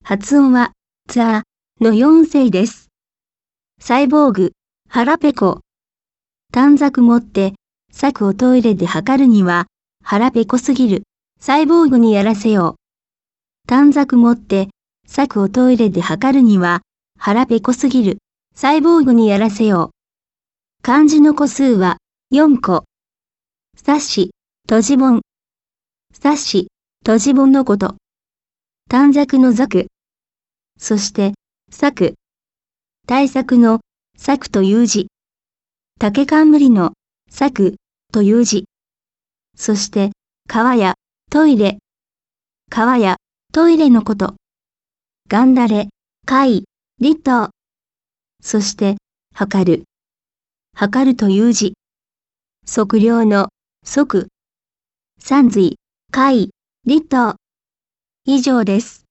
発音は、ザーの4声です。サイボーグ、腹ペコ。短冊持って、策をトイレで測るには、腹ペコすぎる。サイボーグにやらせよう。短冊持って、策をトイレで測るには、腹ペコすぎる。サイボーグにやらせよう。漢字の個数は、4個。冊子、閉じ本。冊子、閉じ本のこと。短冊の冊。そして、策。対策の、策という字。竹冠の、策という字。そして、川や、トイレ。川や、トイレのこと。ガンダレ、貝、リットー。そして、測る。測るという字。測量の、測。山水、貝、リットー。以上です。